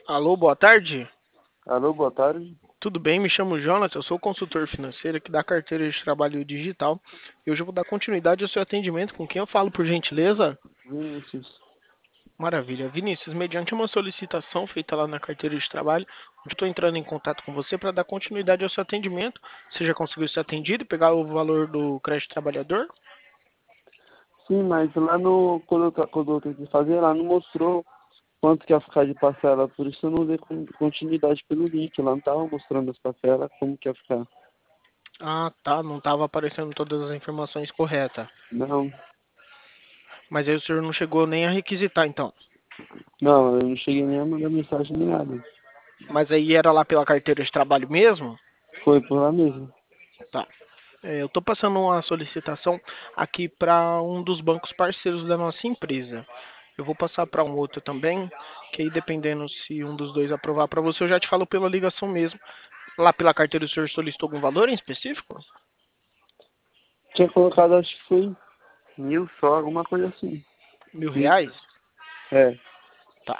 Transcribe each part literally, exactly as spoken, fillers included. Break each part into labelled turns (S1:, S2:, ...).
S1: Alô, boa tarde.
S2: Alô, boa tarde.
S1: Tudo bem? Me chamo Jonas, eu sou consultor financeiro aqui da carteira de trabalho digital. E hoje eu vou dar continuidade ao seu atendimento. Com quem eu falo, por gentileza?
S2: Vinícius.
S1: Maravilha. Vinícius, mediante uma solicitação feita lá na carteira de trabalho, eu estou entrando em contato com você para dar continuidade ao seu atendimento. Você já conseguiu ser atendido e pegar o valor do crédito trabalhador?
S2: Sim, mas lá no. Quando eu, tra- quando eu tentei fazer lá, não mostrou quanto que ia ficar de parcela. Por isso eu não dei con- continuidade pelo link. Lá não tava mostrando as parcelas, como que ia ficar.
S1: Ah, tá. Não estava aparecendo todas as informações corretas.
S2: Não,
S1: Mas aí o senhor não chegou nem a requisitar, então.
S2: não, eu não cheguei nem a mandar mensagem nem nada.
S1: Mas aí era lá pela carteira de trabalho mesmo?
S2: Foi por lá mesmo.
S1: Tá. É, eu estou passando uma solicitação aqui para um dos bancos parceiros da nossa empresa. Eu vou passar para um outro também, que aí dependendo se um dos dois aprovar para você, eu já te falo pela ligação mesmo. Lá pela carteira o senhor solicitou algum valor em específico?
S2: Tinha colocado, acho que foi mil só, alguma coisa assim.
S1: Mil
S2: Mil.
S1: reais?
S2: É,
S1: Tá.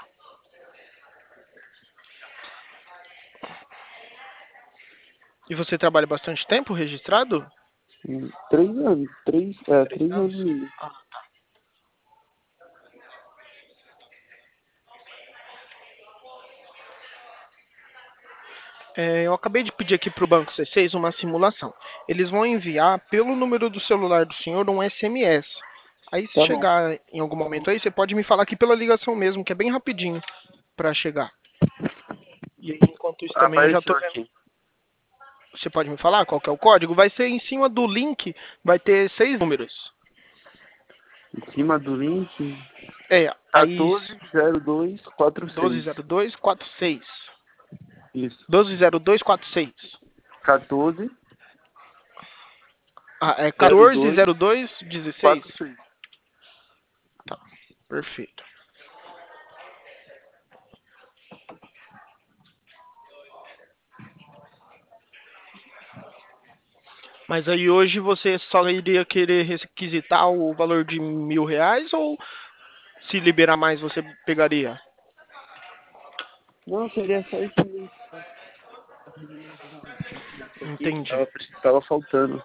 S1: E você trabalha bastante tempo registrado?
S2: hum, três anos. Três, é,
S1: Três
S2: três anos
S1: anos?
S2: e meio.
S1: Ah. É, eu acabei de pedir aqui para o Banco C seis uma simulação. Eles vão enviar pelo número do celular do senhor um S M S. Aí se
S2: Tá bom.
S1: chegar em algum momento aí, você pode me falar aqui pela ligação mesmo, que é bem rapidinho para chegar. E aí, enquanto isso também eu já tô
S2: Apareceu
S1: vendo.
S2: aqui.
S1: Você pode me falar qual que é o código? Vai ser em cima do link, vai ter seis números.
S2: Em cima do link,
S1: É, aí
S2: quatorze zero dois quatro seis.
S1: doze zero dois quatro seis.
S2: Isso.
S1: doze zero dois quatro seis.
S2: quatorze
S1: Ah, é
S2: zero
S1: quatorze
S2: dois
S1: zero dois dezesseis.
S2: quatro seis.
S1: Tá, perfeito. Mas aí hoje você só iria querer requisitar o valor de mil reais ou se liberar mais você pegaria?
S2: Não, seria só isso mesmo. Aqui
S1: Entendi.
S2: tava, tava faltando.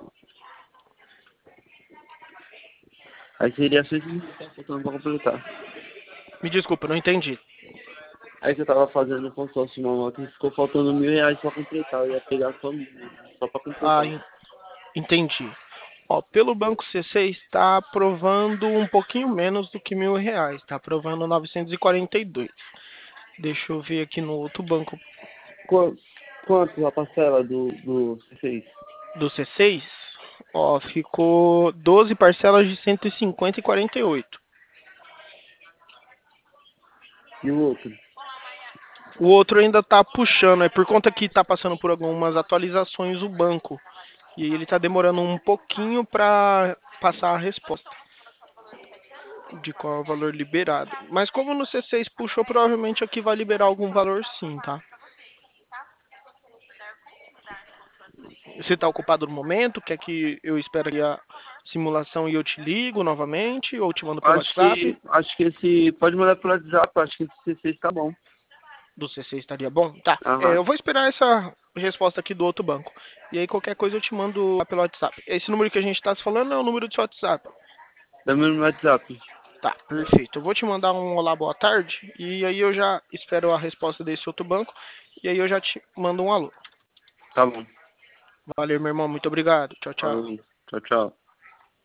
S2: Aí seria só isso mesmo que tava faltando pra completar.
S1: Me desculpa, não entendi.
S2: Aí que eu tava fazendo o consórcio uma moto e ficou faltando mil reais pra completar. Eu ia pegar só mil mesmo, só pra
S1: Ah,
S2: completar.
S1: en- entendi. Ó, pelo Banco C seis está aprovando um pouquinho menos do que mil reais. Está aprovando novecentos e quarenta e dois. Deixa eu ver aqui no outro banco
S2: Qu- Quanto a parcela do, do C seis?
S1: do C seis. Ó, ficou doze parcelas de cento e cinquenta e quarenta e oito.
S2: E o outro?
S1: O outro ainda está puxando, é por conta que está passando por algumas atualizações o banco. E aí ele está demorando um pouquinho para passar a resposta de qual é o valor liberado. Mas como no C seis puxou, provavelmente aqui vai liberar algum valor sim, tá? Você está ocupado no momento? Quer que eu espere aqui a simulação e eu te ligo novamente? Ou te mando pelo
S2: Acho
S1: WhatsApp?
S2: que, acho que esse, pode mandar pelo WhatsApp, acho que esse C seis tá bom.
S1: Do C seis estaria bom? Tá. É,
S2: Aham.
S1: eu vou esperar essa resposta aqui do outro banco. E aí qualquer coisa eu te mando lá pelo WhatsApp. Esse número que a gente está se falando é o número do seu WhatsApp.
S2: Dá meu WhatsApp.
S1: Tá, perfeito. Eu vou te mandar um olá, boa tarde. E aí eu já espero a resposta desse outro banco. E aí eu já te mando um alô.
S2: Tá bom.
S1: Valeu, meu irmão. Muito obrigado. Tchau, tchau.
S2: Falou. Tchau, tchau.